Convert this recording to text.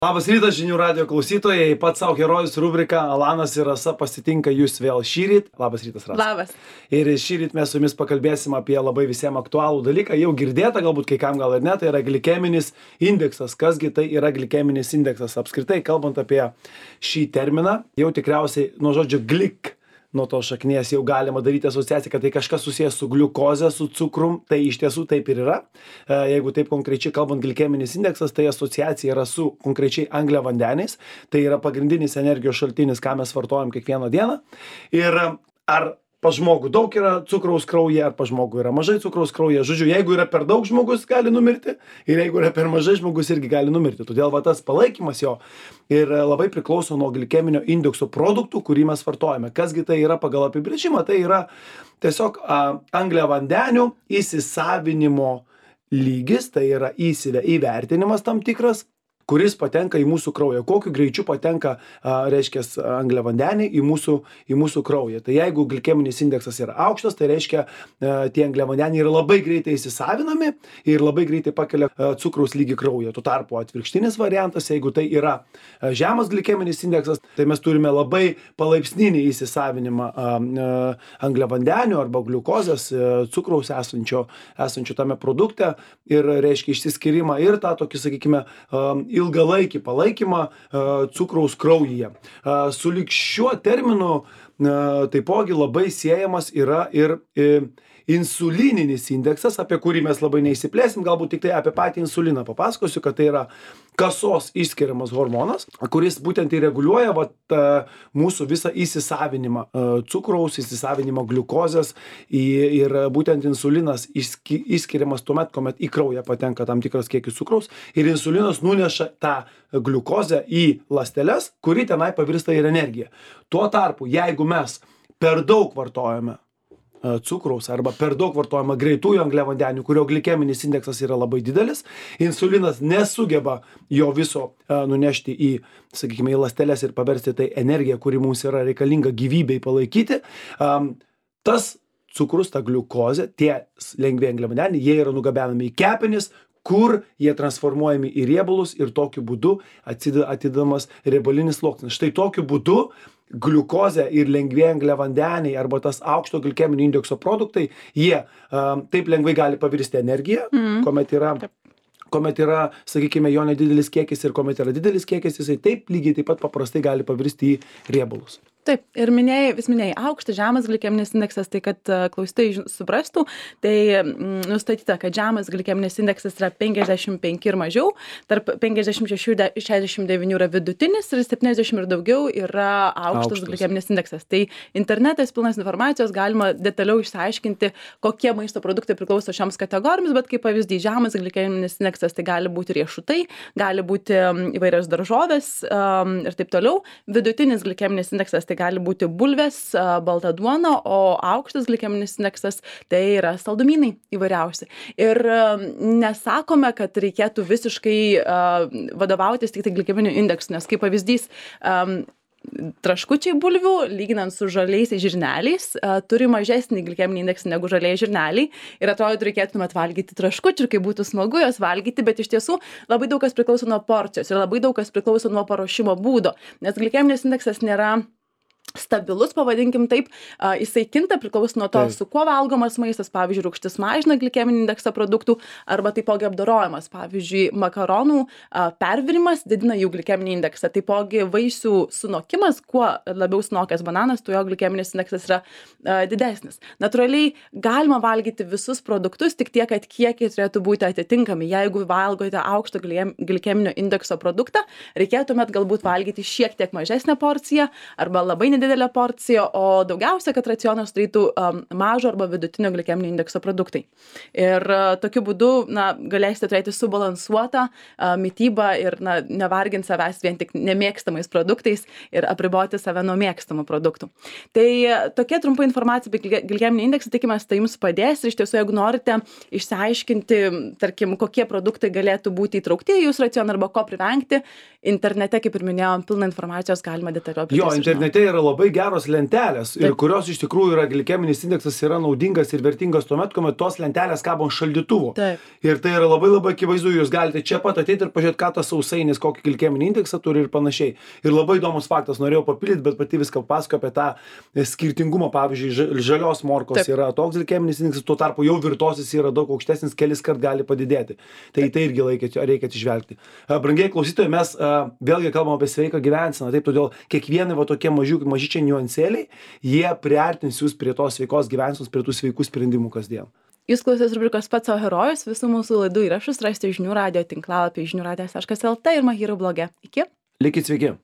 Labas rytas, žinių radio klausytojai, pats savo herojus rubrika Alanas ir Rasa pasitinka jūs vėl šįryt. Labas rytas, Rasa. Labas. Ir šįryt mes su jumis pakalbėsim apie labai visiems aktualų dalyką, jau girdėta, galbūt kai kam gal ir ne, tai yra glikeminis indeksas. Kasgi tai yra glikeminis indeksas? Apskritai, kalbant apie šį terminą, jau tikriausiai nuo žodžio glik, nuo to šaknies jau galima daryti asociaciją, kad tai kažkas susijęs su gliukoze, su cukrum, tai iš tiesų taip ir yra. Jeigu taip konkrečiai kalbant, glikeminis indeksas, tai asociacija yra su konkrečiai angliavandeniais, tai yra pagrindinis energijos šaltinis, ką mes vartojam kiekvieną dieną. Ir ar pas žmogų daug yra cukraus kraujyje, ar pas žmogų yra mažai cukraus kraujyje. Žodžiu, jeigu yra per daug, žmogus gali numirti, ir jeigu yra per mažai, žmogus irgi gali numirti. Todėl tas palaikymas jo ir labai priklauso nuo glikeminio indekso produktų, kurį mes vartojame. Kasgi tai yra pagal apibrėžimą? Tai yra tiesiog angliavandenių įsisavinimo lygis, tai yra įvertinimas tam tikras, kuris patenka į mūsų kraują. Kokiu greičiu patenka, reiškia, angliavandeniai į mūsų kraują. Tai jeigu glikeminis indeksas yra aukštas, tai reiškia, tie angliavandeniai yra labai greitai įsisavinami ir labai greitai pakelia cukraus lygį kraują. Tuo tarpu atvirkštinis variantas, jeigu tai yra žemas glikeminis indeksas, tai mes turime labai palaipsninį įsisavinimą angliavandenių arba gliukozės, cukraus esančio tame produkte ir, reiškia, išsiskyrimą ir tą tokį, sakykime, ilgalaikį palaikymą cukraus kraujyje. Sulig šiuo terminu taipogi labai siejamas yra ir insulininis indeksas, apie kurį mes labai neįsiplėsim, galbūt tik tai apie patį insuliną papasakosiu, kad tai yra kasos išskiriamas hormonas, kuris būtent ir reguliuoja mūsų visą įsisavinimą cukraus, įsisavinimą gliukozės ir būtent insulinas išskiriamas tuomet, kuomet į kraują patenka tam tikras kiekis cukraus ir insulinas nuneša tą gliukozę į ląsteles, kuri tenai pavirsta ir energija. Tuo tarpu, jeigu mes per daug vartojame cukraus arba per daug vartojama greitųjų angliavandenių, kurio glikeminis indeksas yra labai didelis, insulinas nesugeba jo viso nunešti į, sakykime, į ląsteles ir paversti tai energiją, kuri mums yra reikalinga gyvybei palaikyti. Tas cukrus, ta gliukozė, tie lengvi angliavandeniai, jie yra nugabenami į kepenis, kur jie transformuojami į riebalus ir tokiu būdu atidamas riebalinis sluoksnis. Štai tokiu būdu gliukozė ir lengvi angliavandeniai arba tas aukšto glikeminio indekso produktai, jie taip lengvai gali pavirsti energiją, kuomet yra, sakykime, jo nedidelis kiekis ir kuomet yra didelis kiekis, jisai taip lygiai taip pat paprastai gali pavirsti į riebalus. Taip, ir vis minėjai aukštas, žemas glikeminis indeksas, tai kad klausytojai suprastų, tai nustatyta, kad žemas glikeminis indeksas yra 55 ir mažiau, tarp 56 ir 69 yra vidutinis ir 70 ir daugiau yra aukštas glikeminis indeksas. Tai internetas pilnas informacijos, galima detaliau išsiaiškinti, kokie maisto produktai priklauso šioms kategorijoms, bet kaip pavyzdys, žemas glikeminis indeksas tai gali būti riešutai, gali būti įvairios daržovės ir taip toliau. Vidutinis glikeminis indeksas tai gali būti bulvės, balta duona, o aukštas glikeminis indeksas tai yra saldumynai įvairiausi. Ir nesakome, kad reikėtų visiškai vadovautis tik tai glikeminiu indeksu, nes kaip pavyzdys, traškučiai bulvių, lyginant su žaliaisiais žirneliais, turi mažesnį glikeminį indeksą negu žaliai žirneliai ir atrodo, reikėtumėt valgyti traškučių ir kaip būtų smagu jos valgyti, bet iš tiesų labai daug kas priklauso nuo porcijos ir labai daug kas priklauso nuo paruošimo būdo, nes glikeminis indeksas nėra stabilus, pavadinkim taip, jisai kinta, priklauso nuo to, su kuo valgomas maistas, pavyzdžiui, rūgštis mažina glikeminį indeksą produktų, arba taipogi apdorojimas, pavyzdžiui, makaronų pervirimas didina jų glikeminį indeksą, taipogi vaisių sunokimas, kuo labiau sunokęs bananas, tuo jo glikeminis indeksas yra didesnis. Natūraliai galima valgyti visus produktus, tik tiek, kad kiekiai turėtų būti atitinkami. Jeigu valgote aukšto glikeminio indekso produktą, reikėtumėt galbūt valgyti šiek tiek mažesnę porciją arba labai nedidelę porciją, o daugiausia, kad racionas turėtų mažo arba vidutinio glikeminio indekso produktai. Ir tokiu būdu galėsite turėti subalansuotą mitybą ir nevarginti savęs vien tik nemėgstamais produktais ir apriboti save nuo mėgstamų produktų. Tai tokia trumpa informacija apie glikeminį indeksą, tikimės, tai jums padės. Ir iš tiesų, jeigu norite išsiaiškinti, tarkim, kokie produktai galėtų būti įtraukti į jūsų racioną arba ko privengti, internete, kaip ir minėjom, pilna informacijos galima detaliau apie tai sužinoti. Internete yra labai geros lentelės ir kurios iš tikrųjų yra glikeminis indeksas yra naudingas ir vertingas tuomet, kuomet tos lentelės kabo ant šaldytuvo. Taip. Ir tai yra labai labai akivaizdu, jūs galite čia pat ateiti ir pažiūrėti, ką tas sausainis, kokį glikeminį indeksą turi ir panašiai. Ir labai įdomus faktas, norėjau papildyti, bet pati viską pasakoju apie tą skirtingumą. Pavyzdžiui, žalios morkos yra toks glikeminis indeksas, tuo tarpu jau virtosis yra daug aukštesnis, kelis kart gali padidėti. Tai irgi reikia atsižvelgti. Brangiai klausytojai, mes vėlgi kalbam apie sveiką gyvenseną, taip todėl kiekvienai va tokie mažyčiai niuansėliai, jie priartins jūs prie tos sveikos gyvensenos, prie tų sveikų sprendimų kasdien. Jūs klausėtės rubrikos Pats savo herojus, visų mūsų laidų įrašus rasite žinių radijo tinklalapį žiniųradijas.lt ir Mahiro bloge. Iki. Likit sveiki.